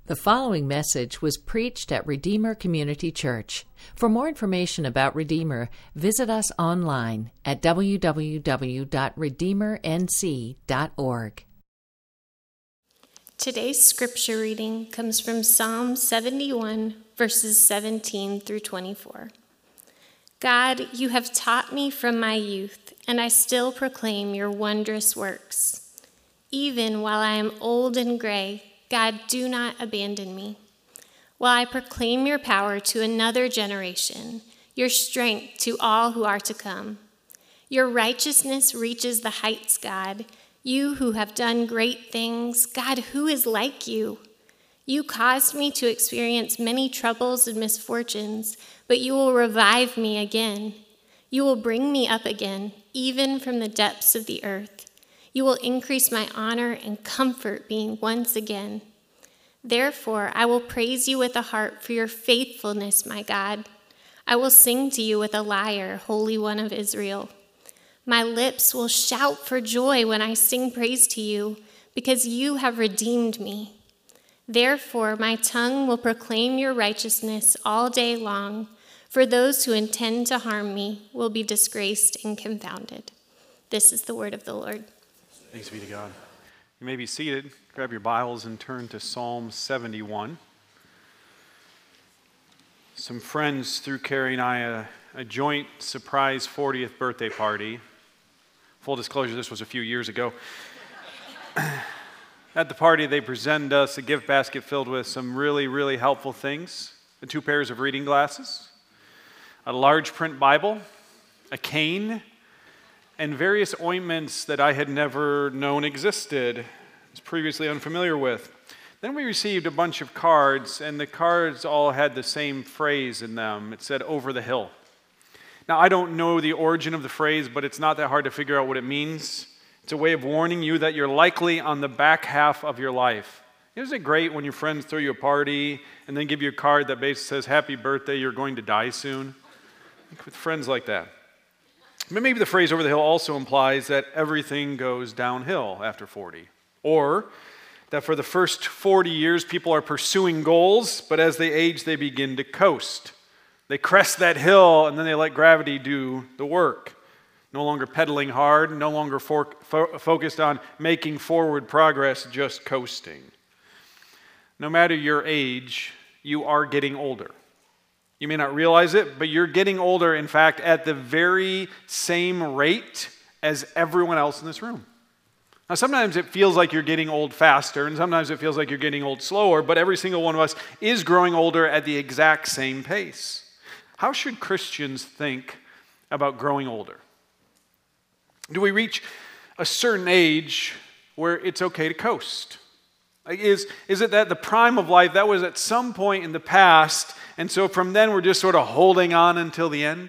The following message was preached at Redeemer Community Church. For more information about Redeemer, visit us online at www.redeemernc.org. Today's scripture reading comes from Psalm 71, verses 17 through 24. God, you have taught me from my youth, and I still proclaim your wondrous works. Even while I am old and gray, God, do not abandon me. While I proclaim your power to another generation, your strength to all who are to come. Your righteousness reaches the heights, God. You who have done great things, God, who is like you? You caused me to experience many troubles and misfortunes, but you will revive me again. You will bring me up again, even from the depths of the earth. You will increase my honor and comfort me once again. Therefore, I will praise you with a harp for your faithfulness, my God. I will sing to you with a lyre, Holy One of Israel. My lips will shout for joy when I sing praise to you, because you have redeemed me. Therefore, my tongue will proclaim your righteousness all day long, for those who intend to harm me will be disgraced and confounded. This is the word of the Lord. Thanks be to God. You may be seated. Grab your Bibles and turn to Psalm 71. Some friends threw Carrie and I a joint surprise 40th birthday party. Full disclosure, this was a few years ago. At the party, they presented us a gift basket filled with some really, really helpful things. 2 pairs of reading glasses, a large print Bible, a cane, and various ointments that I had never known existed, was previously unfamiliar with. Then we received a bunch of cards, and the cards all had the same phrase in them. It said, "Over the hill." Now, I don't know the origin of the phrase, but it's not that hard to figure out what it means. It's a way of warning you that you're likely on the back half of your life. Isn't it great when your friends throw you a party and then give you a card that basically says, "Happy birthday, you're going to die soon"? With friends like that. But maybe the phrase "over the hill" also implies that everything goes downhill after 40. Or that for the first 40 years, people are pursuing goals, but as they age, they begin to coast. They crest that hill, and then they let gravity do the work. No longer pedaling hard, no longer focused on making forward progress, just coasting. No matter your age, you are getting older. You may not realize it, but you're getting older, in fact, at the very same rate as everyone else in this room. Now, sometimes it feels like you're getting old faster, and sometimes it feels like you're getting old slower, but every single one of us is growing older at the exact same pace. How should Christians think about growing older? Do we reach a certain age where it's okay to coast? Is it that the prime of life, that was at some point in the past, and so from then we're just sort of holding on until the end?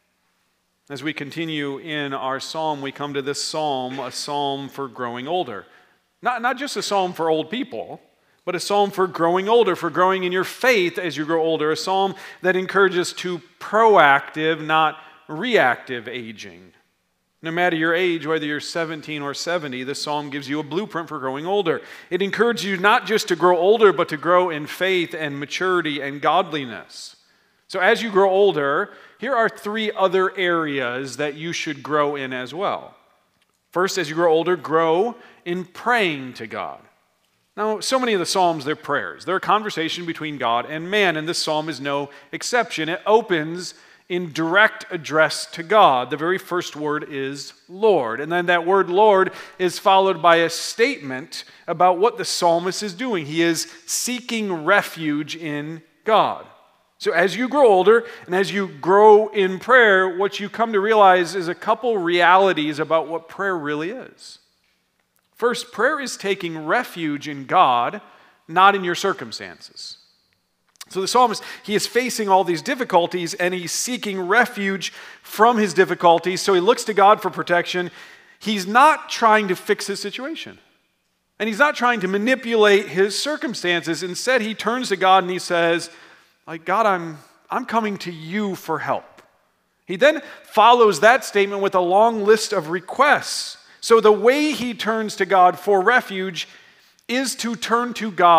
As we continue in our psalm, we come to this psalm, a psalm for growing older. Not just a psalm for old people, but a psalm for growing older, for growing in your faith as you grow older. A psalm that encourages to proactive, not reactive aging. No matter your age, whether you're 17 or 70, this psalm gives you a blueprint for growing older. It encourages you not just to grow older, but to grow in faith and maturity and godliness. So as you grow older, here are 3 other areas that you should grow in as well. First, as you grow older, grow in praying to God. Now, so many of the Psalms, they're prayers. They're a conversation between God and man, and this psalm is no exception. It opens in direct address to God. The very first word is Lord. And then that word Lord is followed by a statement about what the psalmist is doing. He is seeking refuge in God. So as you grow older and as you grow in prayer, what you come to realize is a couple realities about what prayer really is. First, prayer is taking refuge in God, not in your circumstances. So the psalmist, he is facing all these difficulties and he's seeking refuge from his difficulties. So he looks to God for protection. He's not trying to fix his situation. And he's not trying to manipulate his circumstances. Instead, he turns to God and he says, God, I'm coming to you for help. He then follows that statement with a long list of requests. So the way he turns to God for refuge is to turn to God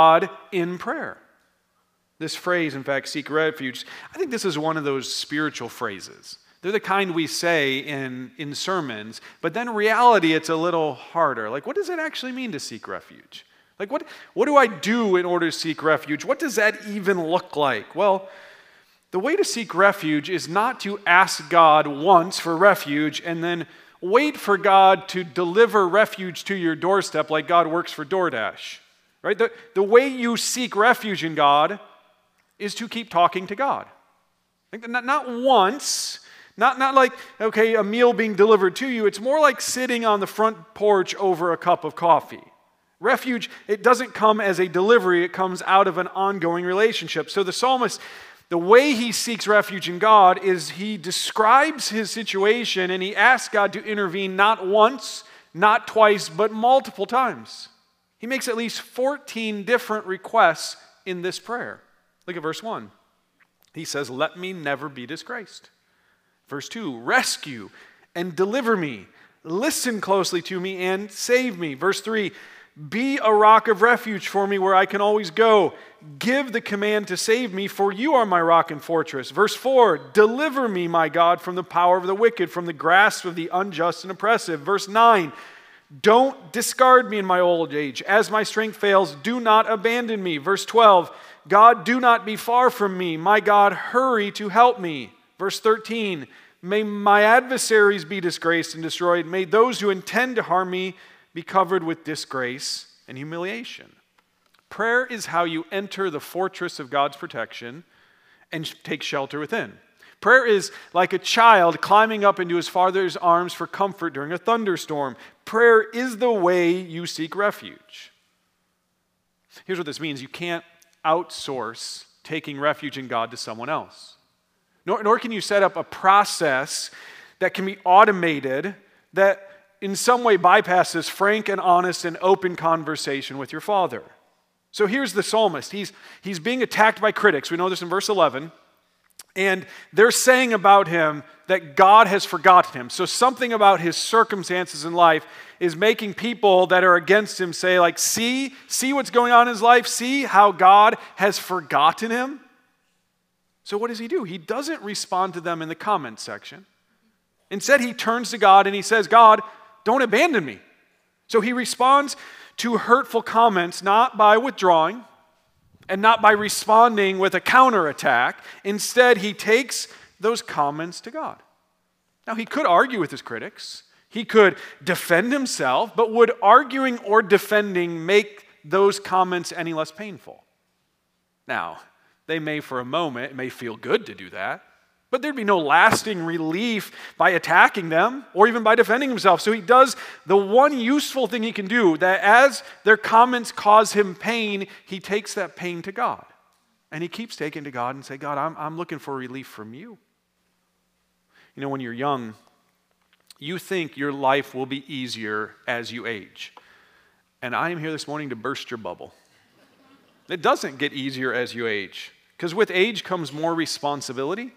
in prayer. This phrase, in fact, seek refuge, I think this is one of those spiritual phrases. They're the kind we say in sermons, but then in reality, it's a little harder. Like, what does it actually mean to seek refuge? Like, what do I do in order to seek refuge? What does that even look like? Well, the way to seek refuge is not to ask God once for refuge and then wait for God to deliver refuge to your doorstep like God works for DoorDash. Right? The way you seek refuge in God is to keep talking to God. Like, not once, not like, okay, a meal being delivered to you. It's more like sitting on the front porch over a cup of coffee. Refuge, it doesn't come as a delivery, it comes out of an ongoing relationship. So the psalmist, the way he seeks refuge in God is he describes his situation and he asks God to intervene not once, not twice, but multiple times. He makes at least 14 different requests in this prayer. Look at verse 1. He says, "Let me never be disgraced." Verse 2, "Rescue and deliver me. Listen closely to me and save me." Verse 3, "Be a rock of refuge for me where I can always go. Give the command to save me, for you are my rock and fortress." Verse 4, "Deliver me, my God, from the power of the wicked, from the grasp of the unjust and oppressive." Verse 9, "Don't discard me in my old age. As my strength fails, do not abandon me." Verse 12, "God, do not be far from me. My God, hurry to help me." Verse 13, "May my adversaries be disgraced and destroyed. May those who intend to harm me be covered with disgrace and humiliation." Prayer is how you enter the fortress of God's protection and take shelter within. Prayer is like a child climbing up into his father's arms for comfort during a thunderstorm. Prayer is the way you seek refuge. Here's what this means. You can't outsource taking refuge in God to someone else. Nor can you set up a process that can be automated that in some way bypasses frank and honest and open conversation with your Father. So here's the psalmist. He's being attacked by critics. We know this in verse 11. And they're saying about him that God has forgotten him. So something about his circumstances in life is making people that are against him say, like, see what's going on in his life? See how God has forgotten him? So what does he do? He doesn't respond to them in the comment section. Instead, he turns to God and he says, "God, don't abandon me." So he responds to hurtful comments not by withdrawing and not by responding with a counterattack. Instead, he takes those comments to God. Now, he could argue with his critics. He could defend himself, but would arguing or defending make those comments any less painful? Now, they may for a moment, it may feel good to do that, but there'd be no lasting relief by attacking them or even by defending himself. So he does the one useful thing he can do, that as their comments cause him pain, he takes that pain to God. And he keeps taking to God and say, "God, I'm looking for relief from you." You know, when you're young, you think your life will be easier as you age. And I am here this morning to burst your bubble. It doesn't get easier as you age, because with age comes more responsibility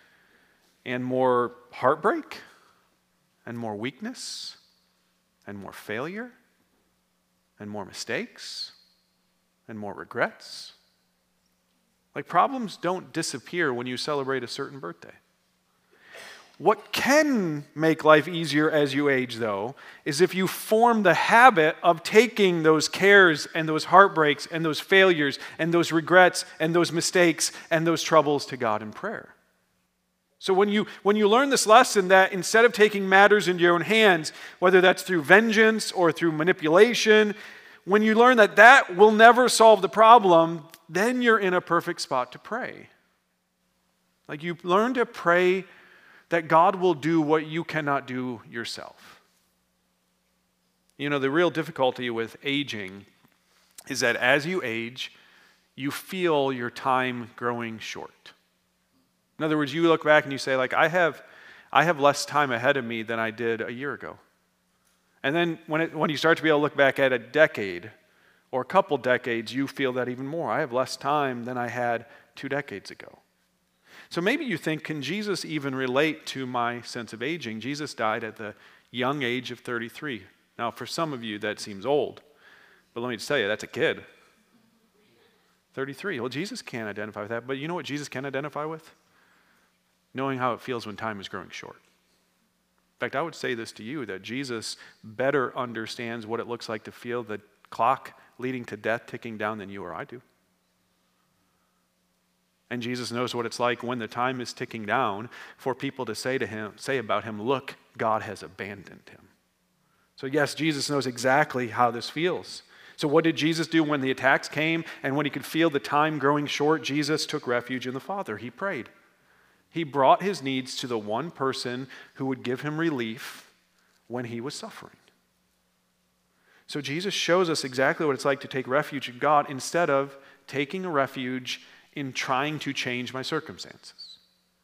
and more heartbreak, and more weakness, and more failure, and more mistakes, and more regrets. Like, problems don't disappear when you celebrate a certain birthday. What can make life easier as you age, though, is if you form the habit of taking those cares and those heartbreaks and those failures and those regrets and those mistakes and those troubles to God in prayer. So when you learn this lesson that instead of taking matters into your own hands, whether that's through vengeance or through manipulation, when you learn that that will never solve the problem, then you're in a perfect spot to pray. Like, you learn to pray that God will do what you cannot do yourself. You know, the real difficulty with aging is that as you age, you feel your time growing short. In other words, you look back and you say, like, I have less time ahead of me than I did a year ago. And then when you start to be able to look back at a decade or a couple decades, you feel that even more. I have less time than I had 2 decades ago. So maybe you think, can Jesus even relate to my sense of aging? Jesus died at the young age of 33. Now, for some of you, that seems old. But let me just tell you, that's a kid. 33. Well, Jesus can't identify with that, but you know what Jesus can identify with? Knowing how it feels when time is growing short. In fact, I would say this to you, that Jesus better understands what it looks like to feel the clock leading to death ticking down than you or I do. And Jesus knows what it's like when the time is ticking down for people to say about him, look, God has abandoned him. So yes, Jesus knows exactly how this feels. So what did Jesus do when the attacks came and when he could feel the time growing short? Jesus took refuge in the Father. He prayed. He brought his needs to the one person who would give him relief when he was suffering. So Jesus shows us exactly what it's like to take refuge in God instead of taking a refuge in trying to change my circumstances.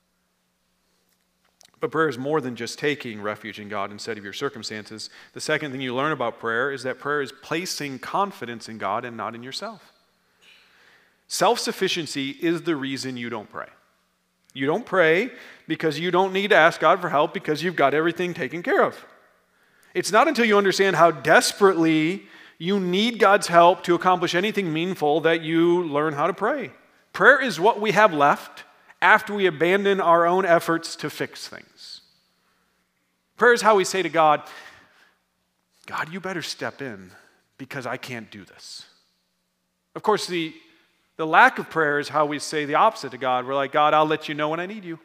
But prayer is more than just taking refuge in God instead of your circumstances. The second thing you learn about prayer is that prayer is placing confidence in God and not in yourself. Self-sufficiency is the reason you don't pray. You don't pray because you don't need to ask God for help because you've got everything taken care of. It's not until you understand how desperately you need God's help to accomplish anything meaningful that you learn how to pray. Prayer is what we have left after we abandon our own efforts to fix things. Prayer is how we say to God, God, you better step in because I can't do this. Of course, the lack of prayer is how we say the opposite to God. We're like, God, I'll let you know when I need you.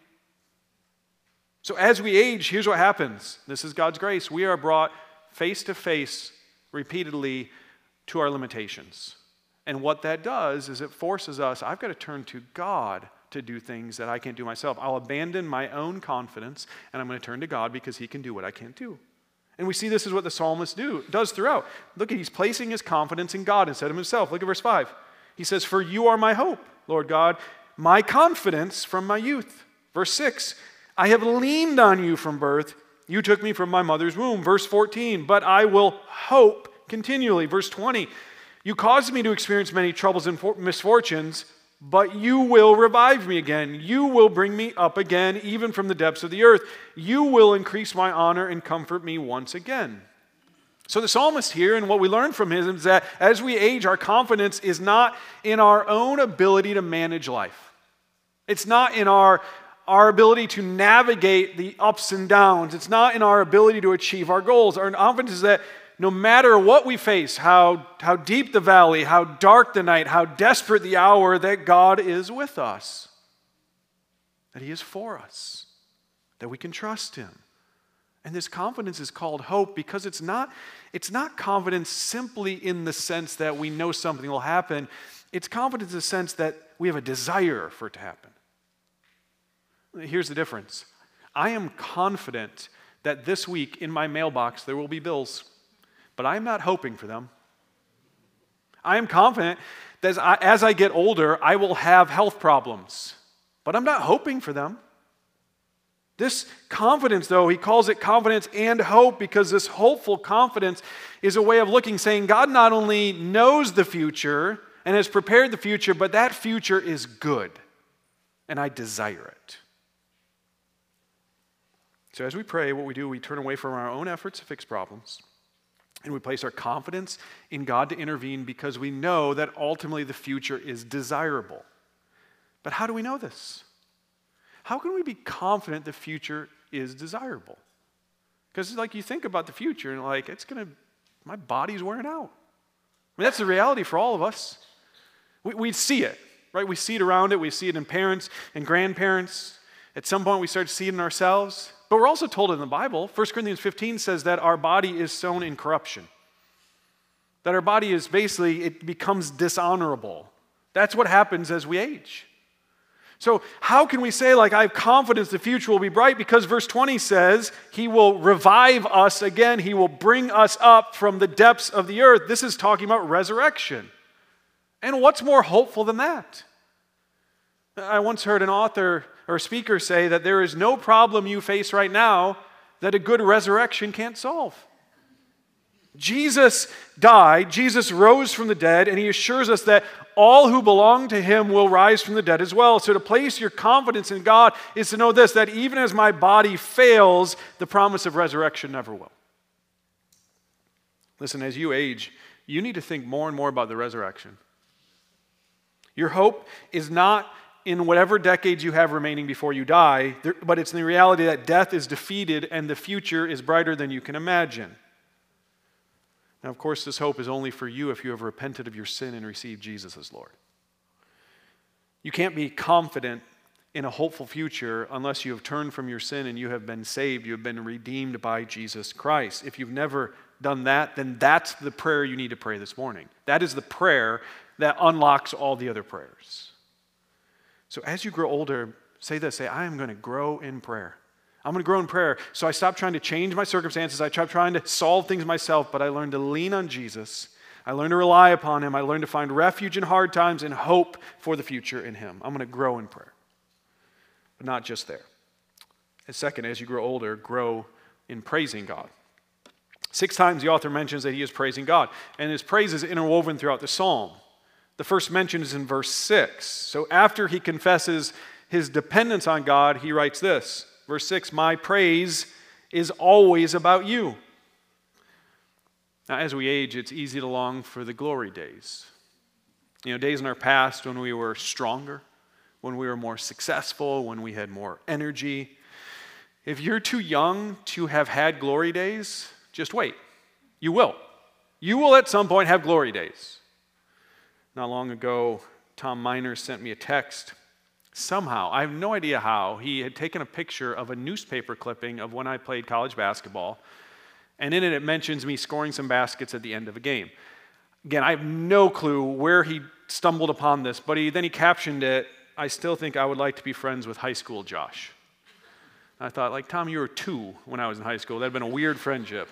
So as we age, here's what happens. This is God's grace. We are brought face to face repeatedly to our limitations. And what that does is it forces us, I've got to turn to God to do things that I can't do myself. I'll abandon my own confidence and I'm going to turn to God because he can do what I can't do. And we see this is what the psalmist does throughout. Look, he's placing his confidence in God instead of himself. Look at verse 5. He says, for you are my hope, Lord God, my confidence from my youth. Verse 6, I have leaned on you from birth. You took me from my mother's womb. Verse 14, but I will hope continually. Verse 20, you caused me to experience many troubles and misfortunes, but you will revive me again. You will bring me up again, even from the depths of the earth. You will increase my honor and comfort me once again. So the psalmist here, and what we learn from him is that as we age, our confidence is not in our own ability to manage life. It's not in our ability to navigate the ups and downs. It's not in our ability to achieve our goals. Our confidence is that no matter what we face, how deep the valley, how dark the night, how desperate the hour, that God is with us. That he is for us. That we can trust him. And this confidence is called hope because it's not confidence simply in the sense that we know something will happen. It's confidence in the sense that we have a desire for it to happen. Here's the difference. I am confident that this week in my mailbox there will be bills, but I'm not hoping for them. I am confident that as I get older, I will have health problems, but I'm not hoping for them. This confidence, though, he calls it confidence and hope because this hopeful confidence is a way of looking, saying God not only knows the future and has prepared the future, but that future is good, and I desire it. So as we pray, what we do, we turn away from our own efforts to fix problems, and we place our confidence in God to intervene because we know that ultimately the future is desirable. But how do we know this? How can we be confident the future is desirable? Because like you think about the future and like, my body's wearing out. I mean, that's the reality for all of us. We see it, right? We see it around it. We see it in parents and grandparents. At some point we start to see it in ourselves. But we're also told in the Bible, 1 Corinthians 15 says that our body is sown in corruption. That our body is basically, it becomes dishonorable. That's what happens as we age. So how can we say, like, I have confidence the future will be bright? Because verse 20 says, he will revive us again. He will bring us up from the depths of the earth. This is talking about resurrection. And what's more hopeful than that? I once heard an author or speaker say that there is no problem you face right now that a good resurrection can't solve. Jesus died, Jesus rose from the dead, and he assures us that all who belong to him will rise from the dead as well. So to place your confidence in God is to know this, that even as my body fails, the promise of resurrection never will. Listen, as you age, you need to think more and more about the resurrection. Your hope is not in whatever decades you have remaining before you die, but it's in the reality that death is defeated and the future is brighter than you can imagine. Now, of course, this hope is only for you if you have repented of your sin and received Jesus as Lord. You can't be confident in a hopeful future unless you have turned from your sin and you have been saved, you have been redeemed by Jesus Christ. If you've never done that, then that's the prayer you need to pray this morning. That is the prayer that unlocks all the other prayers. So as you grow older, say this, I am going to grow in prayer. I'm going to grow in prayer. So I stopped trying to change my circumstances. I stopped trying to solve things myself, but I learned to lean on Jesus. I learned to rely upon him. I learned to find refuge in hard times and hope for the future in him. I'm going to grow in prayer. But not just there. And second, as you grow older, grow in praising God. 6 times the author mentions that he is praising God, and his praise is interwoven throughout the psalm. The first mention is in verse 6. So after he confesses his dependence on God, he writes this, verse 6, "My praise is always about you." Now, as we age, it's easy to long for the glory days. Days in our past when we were stronger, when we were more successful, when we had more energy. If you're too young to have had glory days, just wait. You will. You will at some point have glory days. Not long ago, Tom Miner sent me a text. Somehow, I have no idea how, he had taken a picture of a newspaper clipping of when I played college basketball, and in it mentions me scoring some baskets at the end of a game. Again, I have no clue where he stumbled upon this, but then he captioned it, "I still think I would like to be friends with high school Josh." I thought, Tom, you were 2 when I was in high school. That would have been a weird friendship.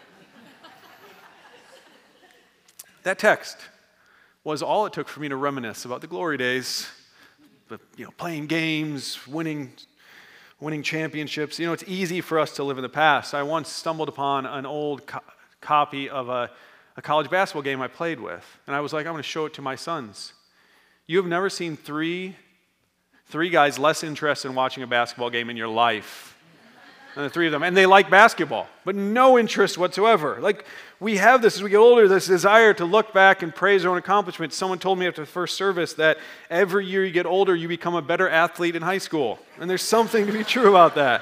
That text was all it took for me to reminisce about the glory days, playing games, winning championships. It's easy for us to live in the past. I once stumbled upon an old copy of a college basketball game I played with, and I was like, I'm going to show it to my sons. You have never seen three guys less interested in watching a basketball game in your life than the 3 of them, and they like basketball, but no interest whatsoever. We have this as we get older, this desire to look back and praise our own accomplishments. Someone told me after the first service that every year you get older, you become a better athlete in high school, and there's something to be true about that.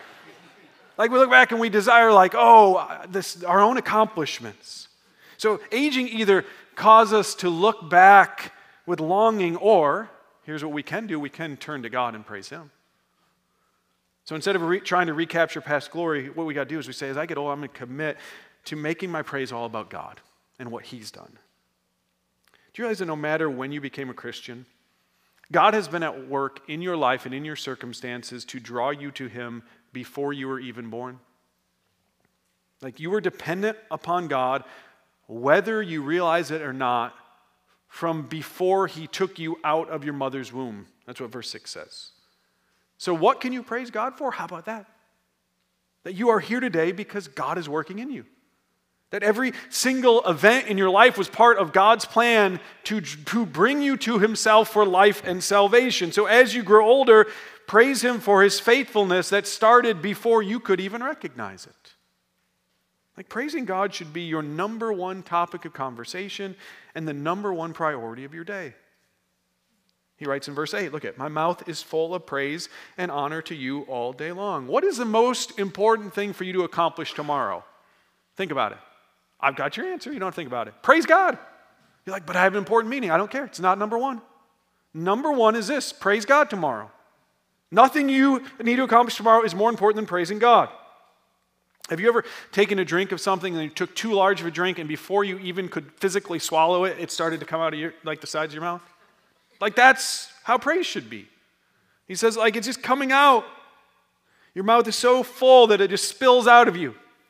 We look back and we desire our own accomplishments. So aging either causes us to look back with longing, or here's what we can do, we can turn to God and praise him. So instead of trying to recapture past glory, what we got to do is we say, as I get older, I'm going to commit to making my praise all about God and what he's done. Do you realize that no matter when you became a Christian, God has been at work in your life and in your circumstances to draw you to him before you were even born? You were dependent upon God, whether you realize it or not, from before he took you out of your mother's womb. That's what verse 6 says. So what can you praise God for? How about that? That you are here today because God is working in you. That every single event in your life was part of God's plan to bring you to himself for life and salvation. So as you grow older, praise him for his faithfulness that started before you could even recognize it. Praising God should be your number one topic of conversation and the number one priority of your day. He writes in verse 8, look at, "My mouth is full of praise and honor to you all day long." What is the most important thing for you to accomplish tomorrow? Think about it. I've got your answer. You don't have to think about it. Praise God. You're like, but I have an important meeting. I don't care. It's not number one. Number one is this: praise God tomorrow. Nothing you need to accomplish tomorrow is more important than praising God. Have you ever taken a drink of something and you took too large of a drink, and before you even could physically swallow it, it started to come out of the sides of your mouth? That's how praise should be. He says, it's just coming out. Your mouth is so full that it just spills out of you.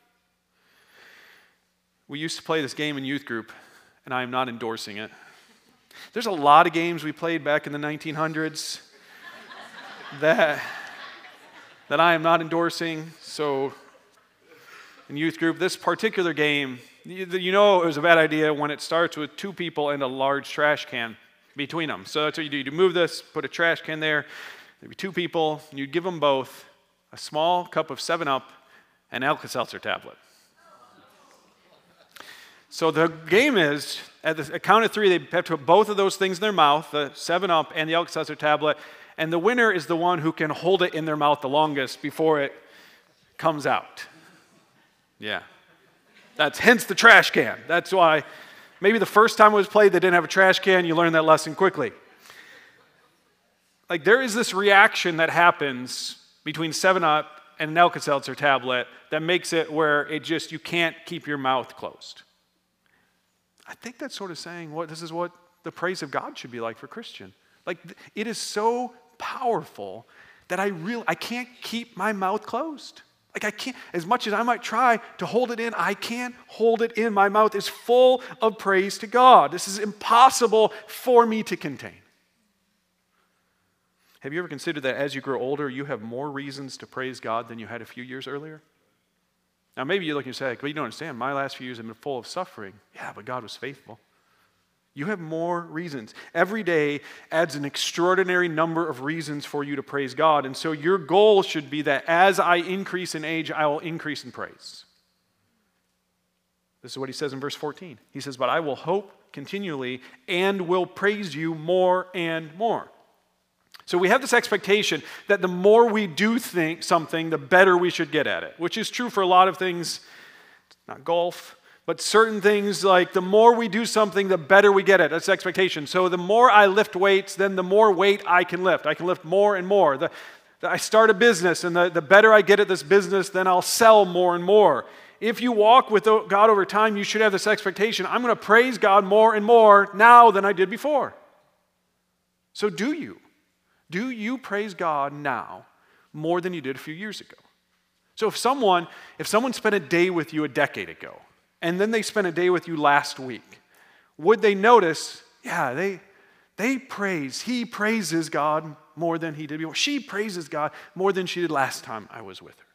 We used to play this game in youth group, and I am not endorsing it. There's a lot of games we played back in the 1900s that I am not endorsing. So in youth group, this particular game, it was a bad idea when it starts with 2 people and a large trash can between them. So that's what you do. You move this, put a trash can there. There'd be 2 people, and you'd give them both a small cup of 7-Up and Alka-Seltzer tablet. So the game is, at the count of 3, they have to put both of those things in their mouth, the 7-Up and the Alka-Seltzer tablet, and the winner is the one who can hold it in their mouth the longest before it comes out. Yeah. That's hence the trash can. That's why maybe the first time it was played, they didn't have a trash can. You learn that lesson quickly. Like, there is this reaction that happens between 7-Up and an Alka-Seltzer tablet that makes it where you can't keep your mouth closed. I think that's sort of saying this is what the praise of God should be like for Christian. Like, it is so powerful that I can't keep my mouth closed. Like, I can't, as much as I might try to hold it in, I can't hold it in. My mouth is full of praise to God. This is impossible for me to contain. Have you ever considered that as you grow older, you have more reasons to praise God than you had a few years earlier? Now, maybe you're looking and say, well, you don't understand. My last few years have been full of suffering. Yeah, but God was faithful. You have more reasons. Every day adds an extraordinary number of reasons for you to praise God. And so your goal should be that as I increase in age, I will increase in praise. This is what he says in verse 14. He says, but I will hope continually and will praise you more and more. So we have this expectation that the more we do think something, the better we should get at it, which is true for a lot of things, not golf, but certain things, like the more we do something, the better we get at it. That's the expectation. So the more I lift weights, then the more weight I can lift. I can lift more and more. I start a business, and the better I get at this business, then I'll sell more and more. If you walk with God over time, you should have this expectation. I'm going to praise God more and more now than I did before. So do you? Do you praise God now more than you did a few years ago? So if someone spent a day with you a decade ago, and then they spent a day with you last week, would they notice, yeah, he praises God more than he did before. She praises God more than she did last time I was with her.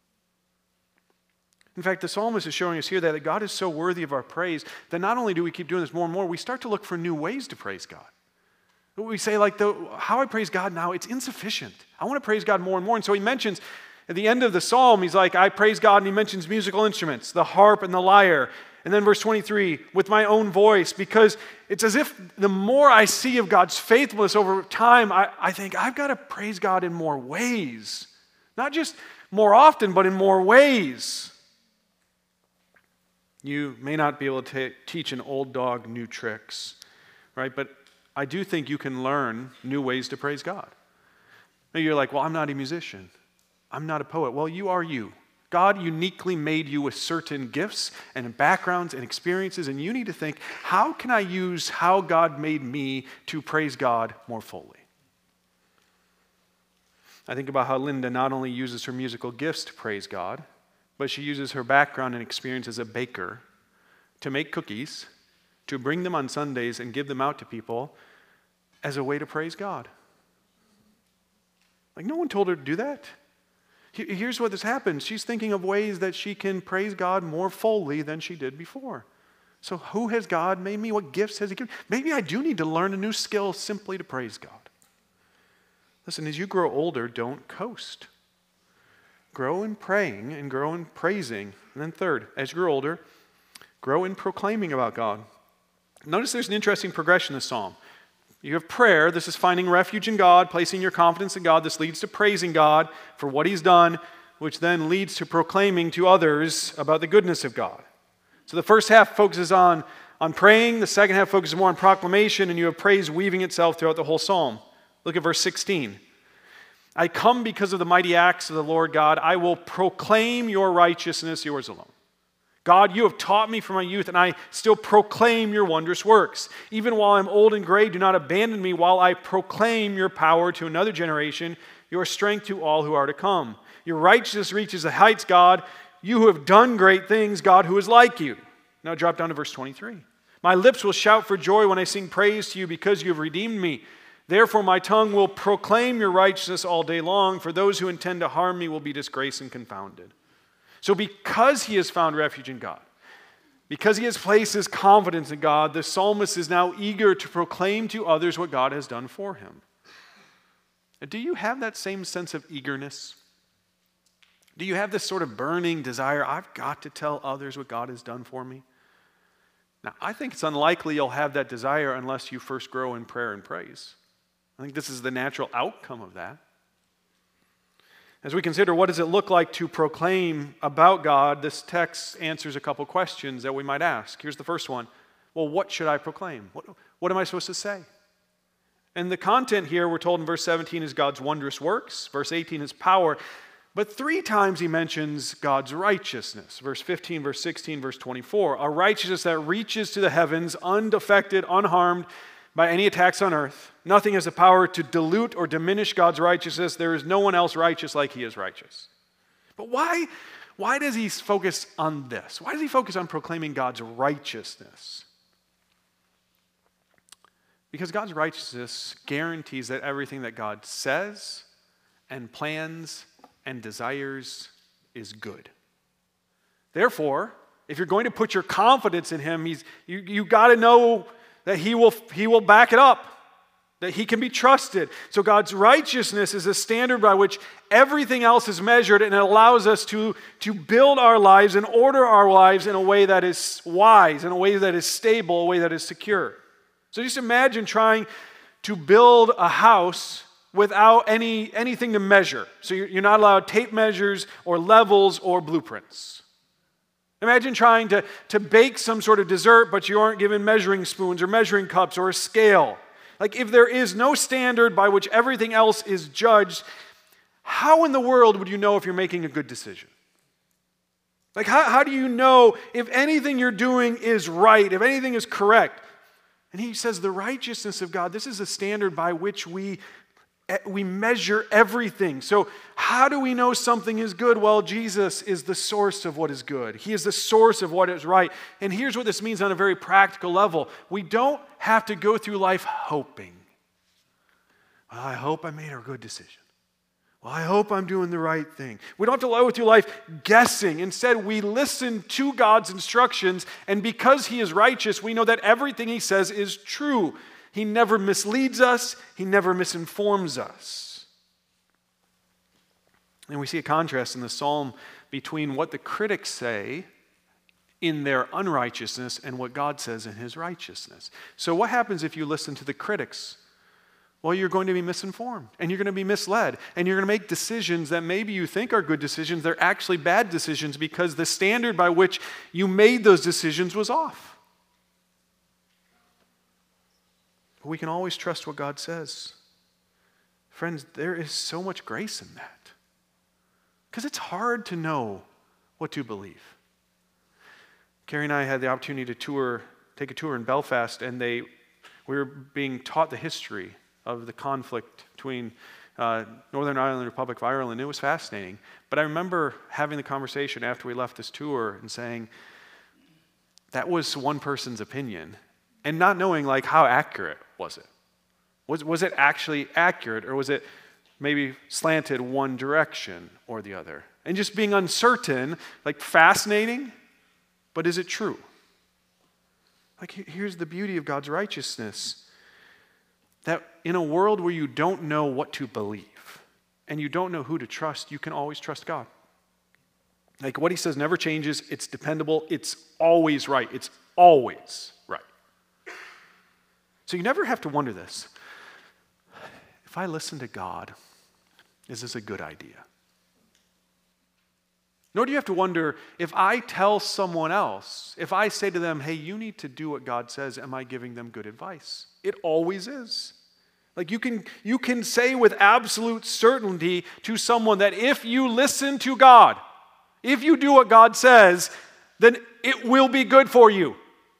In fact, the psalmist is showing us here that God is so worthy of our praise that not only do we keep doing this more and more, we start to look for new ways to praise God. We say, how I praise God now, it's insufficient. I want to praise God more and more. And so he mentions, at the end of the psalm, he's like, I praise God, and he mentions musical instruments, the harp and the lyre. And then verse 23, with my own voice, because it's as if the more I see of God's faithfulness over time, I think I've got to praise God in more ways. Not just more often, but in more ways. You may not be able to teach an old dog new tricks, right? But I do think you can learn new ways to praise God. Maybe you're like, well, I'm not a musician. I'm not a poet. Well, you are you. God uniquely made you with certain gifts and backgrounds and experiences, and you need to think, how can I use how God made me to praise God more fully? I think about how Linda not only uses her musical gifts to praise God, but she uses her background and experience as a baker to make cookies, to bring them on Sundays and give them out to people as a way to praise God. Like, no one told her to do that. Here's what has happened. She's thinking of ways that she can praise God more fully than she did before. So who has God made me? What gifts has he given? Maybe I do need to learn a new skill simply to praise God. Listen, as you grow older, don't coast. Grow in praying and grow in praising. And then third, as you grow older, grow in proclaiming about God. Notice there's an interesting progression in the psalm. You have prayer. This is finding refuge in God, placing your confidence in God. This leads to praising God for what he's done, which then leads to proclaiming to others about the goodness of God. So the first half focuses on praying. The second half focuses more on proclamation, and you have praise weaving itself throughout the whole psalm. Look at verse 16. I come because of the mighty acts of the Lord God. I will proclaim your righteousness, yours alone. God, you have taught me from my youth, and I still proclaim your wondrous works. Even while I'm old and gray, do not abandon me while I proclaim your power to another generation, your strength to all who are to come. Your righteousness reaches the heights, God. You who have done great things, God, who is like you. Now drop down to verse 23. My lips will shout for joy when I sing praise to you because you have redeemed me. Therefore my tongue will proclaim your righteousness all day long, for those who intend to harm me will be disgraced and confounded. So because he has found refuge in God, because he has placed his confidence in God, the psalmist is now eager to proclaim to others what God has done for him. Do you have that same sense of eagerness? Do you have this sort of burning desire, I've got to tell others what God has done for me? Now, I think it's unlikely you'll have that desire unless you first grow in prayer and praise. I think this is the natural outcome of that. As we consider what does it look like to proclaim about God, this text answers a couple questions that we might ask. Here's the first one. Well, what should I proclaim? What am I supposed to say? And the content here, we're told in verse 17, is God's wondrous works. Verse 18 is power. But 3 times he mentions God's righteousness. Verse 15, verse 16, verse 24. A righteousness that reaches to the heavens, undefected, unharmed by any attacks on earth. Nothing has the power to dilute or diminish God's righteousness. There is no one else righteous like he is righteous. But why does he focus on this? Why does he focus on proclaiming God's righteousness? Because God's righteousness guarantees that everything that God says and plans and desires is good. Therefore, if you're going to put your confidence in him, you got to know that he will back it up, that he can be trusted. So God's righteousness is a standard by which everything else is measured, and it allows us to build our lives and order our lives in a way that is wise, in a way that is stable, a way that is secure. So just imagine trying to build a house without anything to measure. So you're not allowed tape measures or levels or blueprints. Imagine trying to bake some sort of dessert, but you aren't given measuring spoons or measuring cups or a scale. Like, if there is no standard by which everything else is judged, how in the world would you know if you're making a good decision? Like, how do you know if anything you're doing is right, if anything is correct? And he says the righteousness of God, this is a standard by which we measure everything. So how do we know something is good? Well, Jesus is the source of what is good. He is the source of what is right. And here's what this means on a very practical level. We don't have to go through life hoping. Well, I hope I made a good decision. Well, I hope I'm doing the right thing. We don't have to go through life guessing. Instead, we listen to God's instructions, and because he is righteous, we know that everything he says is true. He never misleads us. He never misinforms us. And we see a contrast in the psalm between what the critics say in their unrighteousness and what God says in his righteousness. So what happens if you listen to the critics? Well, you're going to be misinformed, and you're going to be misled, and you're going to make decisions that maybe you think are good decisions. They're actually bad decisions because the standard by which you made those decisions was off. But we can always trust what God says. Friends, there is so much grace in that. Because it's hard to know what to believe. Carrie and I had the opportunity to take a tour in Belfast, and we were being taught the history of the conflict between Northern Ireland and the Republic of Ireland. It was fascinating. But I remember having the conversation after we left this tour and saying, that was one person's opinion, and not knowing like how accurate was it. Was it actually accurate, or was it maybe slanted one direction or the other? And just being uncertain, like fascinating, but is it true? Like, here's the beauty of God's righteousness. That in a world where you don't know what to believe and you don't know who to trust, you can always trust God. Like, what he says never changes. It's dependable. It's always right. It's always right. So you never have to wonder this. If I listen to God, is this a good idea? Nor do you have to wonder, if I tell someone else, if I say to them, hey, you need to do what God says, am I giving them good advice? It always is. Like, you can say with absolute certainty to someone that if you listen to God, if you do what God says, then it will be good for you.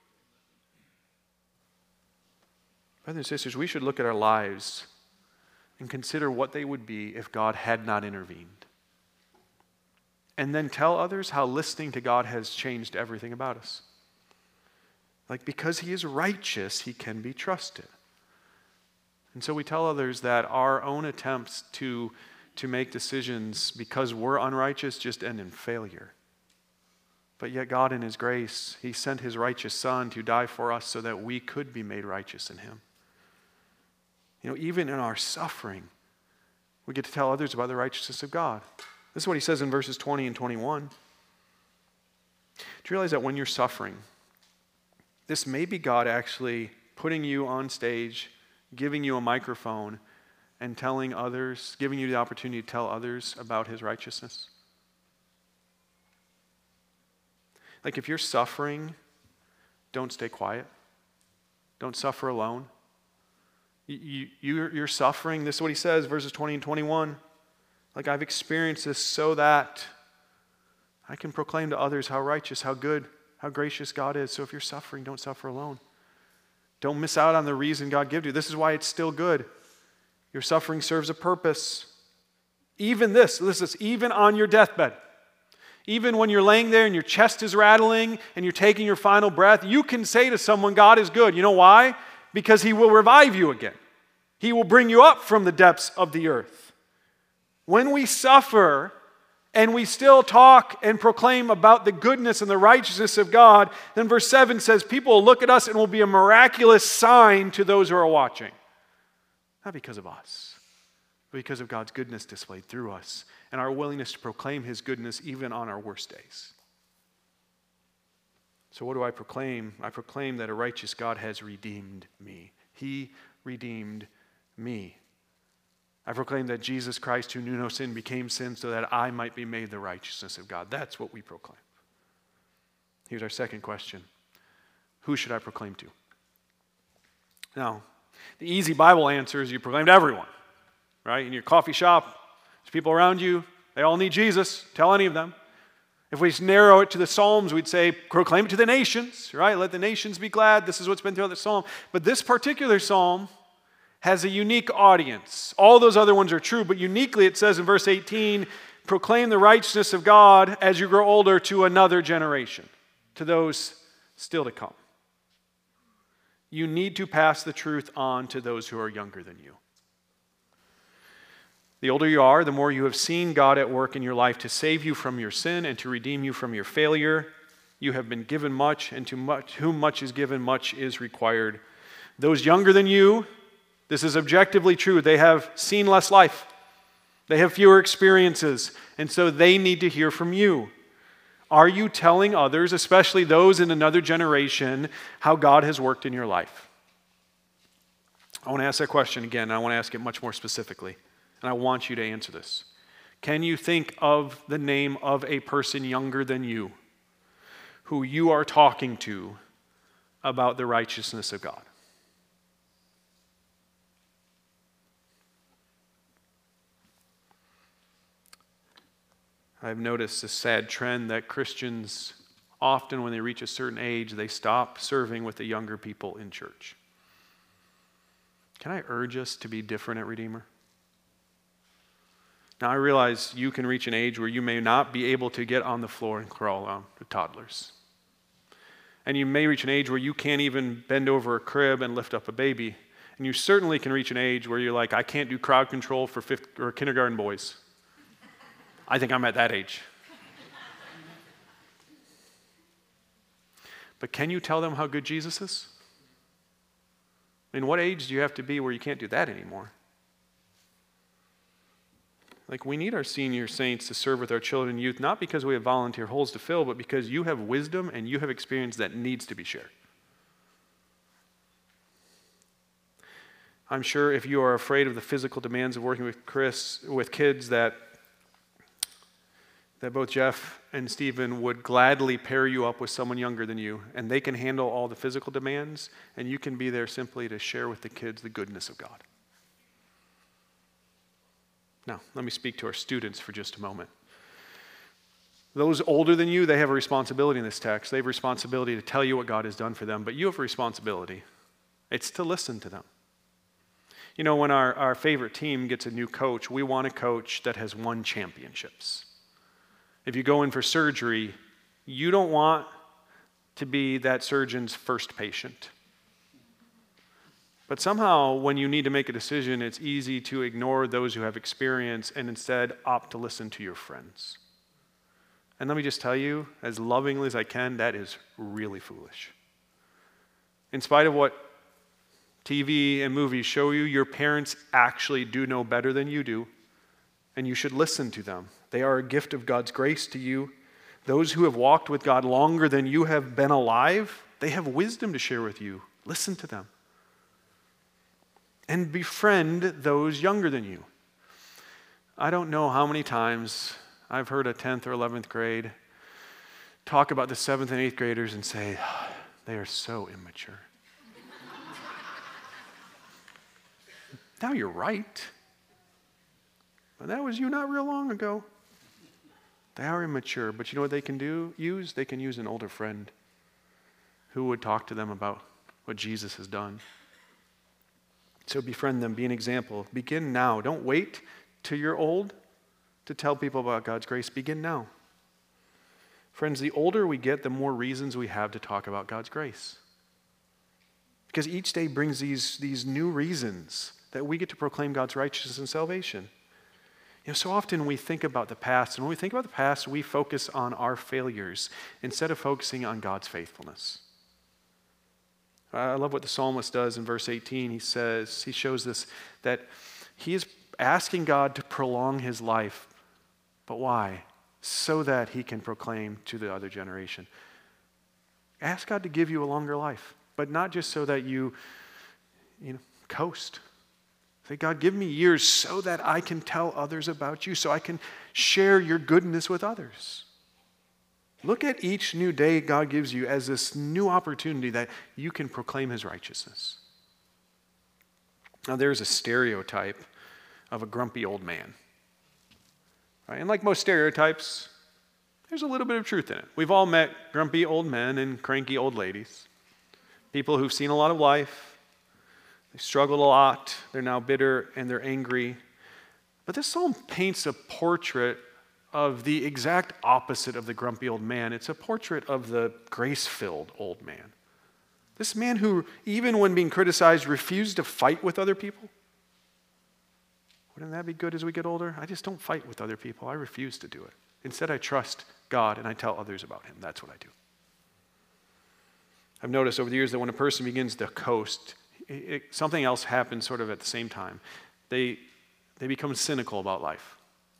Brothers and sisters, we should look at our lives and consider what they would be if God had not intervened. And then tell others how listening to God has changed everything about us. Like, because he is righteous, he can be trusted. And so we tell others that our own attempts to make decisions because we're unrighteous just end in failure. But yet God in his grace, he sent his righteous Son to die for us so that we could be made righteous in him. You know, even in our suffering, we get to tell others about the righteousness of God. This is what he says in verses 20 and 21. Do you realize that when you're suffering, This may be God actually putting you on stage, giving you a microphone, and telling others, giving you the opportunity to tell others about his righteousness. Like if you're suffering, don't stay quiet. Don't suffer alone. You're suffering. This is what he says, verses 20 and 21. Like I've experienced this so that I can proclaim to others how righteous, how good, how gracious God is. So if you're suffering, don't suffer alone. Don't miss out on the reason God gives you. This is why it's still good. Your suffering serves a purpose. Even this, even on your deathbed. Even when you're laying there and your chest is rattling and you're taking your final breath, you can say to someone, God is good. You know why? Because he will revive you again. He will bring you up from the depths of the earth. When we suffer and we still talk and proclaim about the goodness and the righteousness of God, then verse 7 says, people will look at us and will be a miraculous sign to those who are watching. Not because of us, but because of God's goodness displayed through us and our willingness to proclaim his goodness even on our worst days. So what do I proclaim? I proclaim that a righteous God has redeemed me. He redeemed me. I proclaim that Jesus Christ, who knew no sin, became sin so that I might be made the righteousness of God. That's what we proclaim. Here's our second question. Who should I proclaim to? Now, the easy Bible answer is you proclaim to everyone, right? In your coffee shop, there's people around you. They all need Jesus. Tell any of them. If we narrow it to the Psalms, we'd say proclaim it to the nations, right? Let the nations be glad. This is what's been throughout the Psalm. But this particular Psalm has a unique audience. All those other ones are true, but uniquely it says in verse 18, proclaim the righteousness of God as you grow older to another generation, to those still to come. You need to pass the truth on to those who are younger than you. The older you are, the more you have seen God at work in your life to save you from your sin and to redeem you from your failure. You have been given much, and to whom much is given, much is required. Those younger than you, this is objectively true. They have seen less life. They have fewer experiences, and so they need to hear from you. Are you telling others, especially those in another generation, how God has worked in your life? I want to ask that question again, and I want to ask it much more specifically, and I want you to answer this. Can you think of the name of a person younger than you who you are talking to about the righteousness of God? I've noticed a sad trend that Christians, often when they reach a certain age, they stop serving with the younger people in church. Can I urge us to be different at Redeemer? Now, I realize you can reach an age where you may not be able to get on the floor and crawl around with toddlers. And you may reach an age where you can't even bend over a crib and lift up a baby. And you certainly can reach an age where you're like, I can't do crowd control for kindergarten boys. I think I'm at that age. But can you tell them how good Jesus is? I mean, what age do you have to be where you can't do that anymore? Like, we need our senior saints to serve with our children and youth, not because we have volunteer holes to fill, but because you have wisdom and you have experience that needs to be shared. I'm sure if you are afraid of the physical demands of working with kids, that both Jeff and Stephen would gladly pair you up with someone younger than you, and they can handle all the physical demands, and you can be there simply to share with the kids the goodness of God. Now, let me speak to our students for just a moment. Those older than you, they have a responsibility in this text. They have a responsibility to tell you what God has done for them, but you have a responsibility. It's to listen to them. You know, when our favorite team gets a new coach, we want a coach that has won championships. If you go in for surgery, you don't want to be that surgeon's first patient. But somehow, when you need to make a decision, it's easy to ignore those who have experience and instead opt to listen to your friends. And let me just tell you, as lovingly as I can, that is really foolish. In spite of what TV and movies show you, your parents actually do know better than you do, and you should listen to them. They are a gift of God's grace to you. Those who have walked with God longer than you have been alive They have wisdom to share with you. Listen to them. And befriend those younger than you. I don't know how many times I've heard a 10th or 11th grade talk about the 7th and 8th graders and say, they are so immature. Now you're right. But that was you not real long ago. They are immature, but you know what they can use? They can use an older friend who would talk to them about what Jesus has done. So befriend them, be an example. Begin now. Don't wait till you're old to tell people about God's grace. Begin now. Friends, the older we get, the more reasons we have to talk about God's grace. Because each day brings these new reasons that we get to proclaim God's righteousness and salvation. You know, so often we think about the past, and when we think about the past, we focus on our failures instead of focusing on God's faithfulness. I love what the psalmist does in verse 18. He shows this, that he is asking God to prolong his life. But why? So that he can proclaim to the other generation. Ask God to give you a longer life, but not just so that you coast. Say, God, give me years so that I can tell others about you, so I can share your goodness with others. Look at each new day God gives you as this new opportunity that you can proclaim his righteousness. Now, there's a stereotype of a grumpy old man. Right? And like most stereotypes, there's a little bit of truth in it. We've all met grumpy old men and cranky old ladies. People who've seen a lot of life. They struggled a lot. They're now bitter and they're angry. But this psalm paints a portrait of the exact opposite of the grumpy old man. It's a portrait of the grace-filled old man. This man who, even when being criticized, refused to fight with other people. Wouldn't that be good as we get older? I just don't fight with other people. I refuse to do it. Instead, I trust God and I tell others about him. That's what I do. I've noticed over the years that when a person begins to coast, something else happens sort of at the same time. They become cynical about life.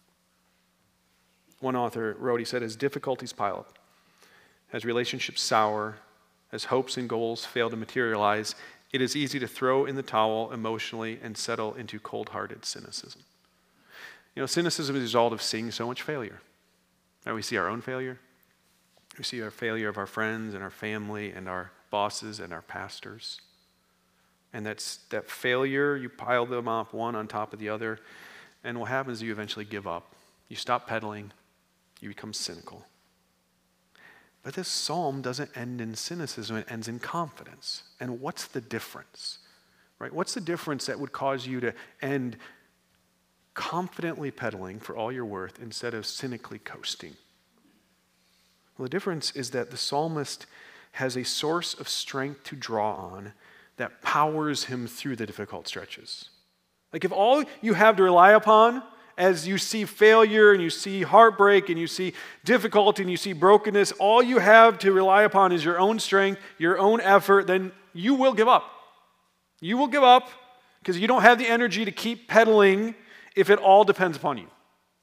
One author wrote, he said, as difficulties pile up, as relationships sour, as hopes and goals fail to materialize, it is easy to throw in the towel emotionally and settle into cold-hearted cynicism. You know, cynicism is the result of seeing so much failure. Right? We see our own failure. We see our failure of our friends and our family and our bosses and our pastors. And that failure, you pile them up one on top of the other, and what happens is you eventually give up. You stop pedaling. You become cynical. But this psalm doesn't end in cynicism, it ends in confidence. And what's the difference? Right? What's the difference that would cause you to end confidently pedaling for all you're worth instead of cynically coasting? Well, the difference is that the psalmist has a source of strength to draw on that powers him through the difficult stretches. Like if all you have to rely upon as you see failure and you see heartbreak and you see difficulty and you see brokenness, all you have to rely upon is your own strength, your own effort, then you will give up. You will give up because you don't have the energy to keep pedaling if it all depends upon you.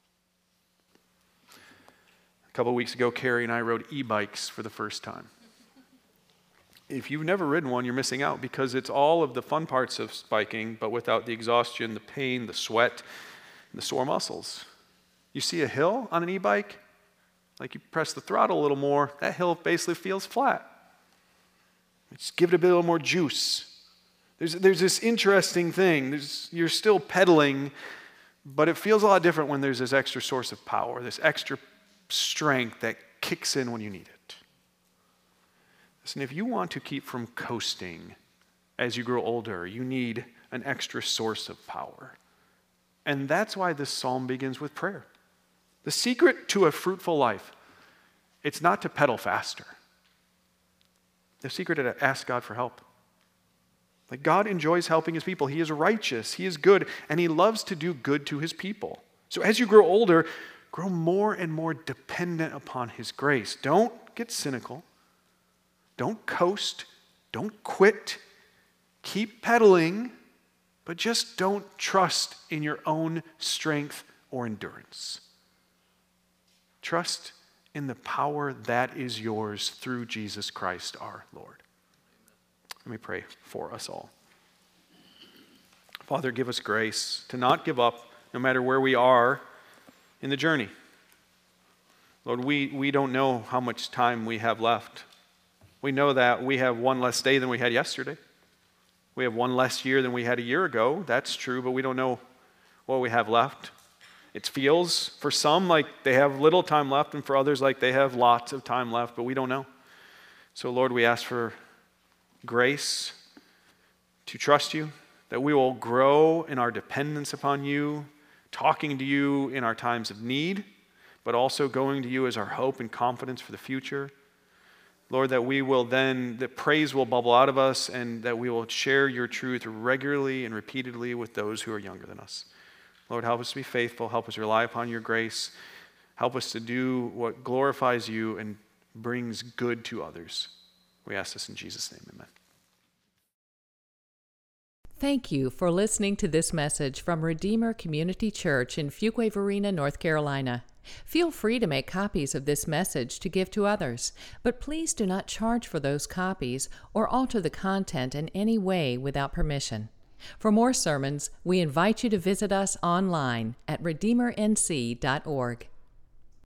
A couple of weeks ago, Carrie and I rode e-bikes for the first time. If you've never ridden one, you're missing out because it's all of the fun parts of biking, but without the exhaustion, the pain, the sweat, and the sore muscles. You see a hill on an e-bike, like you press the throttle a little more, that hill basically feels flat. Just give it a bit more juice. There's this interesting thing. You're still pedaling, but it feels a lot different when there's this extra source of power, this extra strength that kicks in when you need it. Listen, if you want to keep from coasting as you grow older, you need an extra source of power. And that's why this psalm begins with prayer. The secret to a fruitful life, it's not to pedal faster. The secret is to ask God for help. Like God enjoys helping his people. He is righteous, he is good, and he loves to do good to his people. So as you grow older, grow more and more dependent upon his grace. Don't get cynical. Don't coast. Don't quit. Keep pedaling. But just don't trust in your own strength or endurance. Trust in the power that is yours through Jesus Christ our Lord. Let me pray for us all. Father, give us grace to not give up no matter where we are in the journey. Lord, we don't know how much time we have left. We know that we have one less day than we had yesterday. We have one less year than we had a year ago. That's true, but we don't know what we have left. It feels for some like they have little time left, and for others like they have lots of time left, but we don't know. So Lord, we ask for grace to trust you, that we will grow in our dependence upon you, talking to you in our times of need, but also going to you as our hope and confidence for the future. Lord, that we will then, that praise will bubble out of us, and that we will share your truth regularly and repeatedly with those who are younger than us. Lord, help us to be faithful. Help us rely upon your grace. Help us to do what glorifies you and brings good to others. We ask this in Jesus' name, amen. Thank you for listening to this message from Redeemer Community Church in Fuquay-Varina, North Carolina. Feel free to make copies of this message to give to others, but please do not charge for those copies or alter the content in any way without permission. For more sermons, we invite you to visit us online at redeemernc.org.